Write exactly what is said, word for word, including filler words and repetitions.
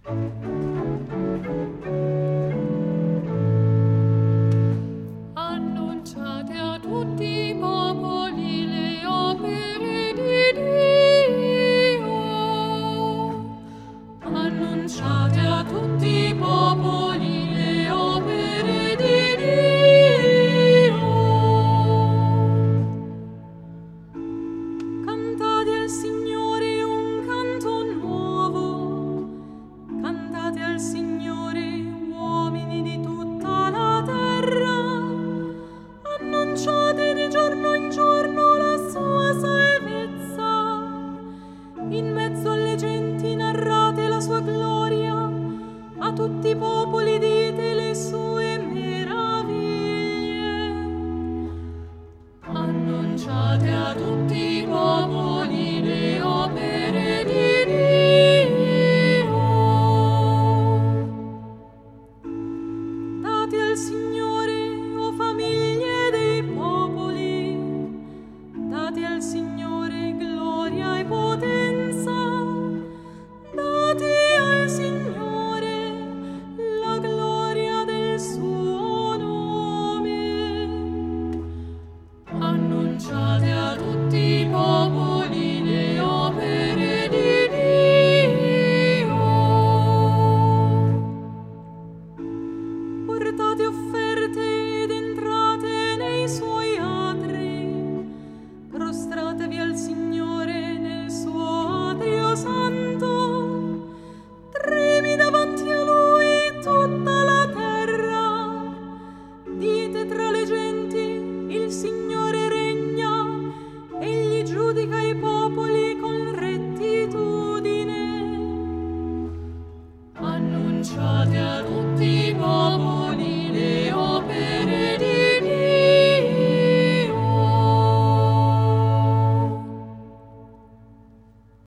Annunciate a tutti i popoli le opere di Dio. Annunciate a tutti i popoli le opere di Dio. Cantate al Signore un canto nuovo. Cantate al Signore, uomini di tutta la terra. Annunciate di giorno in giorno la sua salvezza. In mezzo alle genti narrate la sua gloria. A tutti i popoli dite le sue meraviglie. Annunciate a tutti i popoli le opere di Dio. Date al Signore, o famiglie dei popoli, date al Signore gloria e potenza. Date al Signore la gloria del suo nome. Annunciate a tutti i popoli le opere di Dio. Portate offerte ed entrate nei suoi atri. Prostratevi al Signore nel suo atrio santo. Tremi davanti a Lui tutta la terra. Dite tra le genti, il Signore regna. Egli giudica i popoli con rettitudine. Annunciate a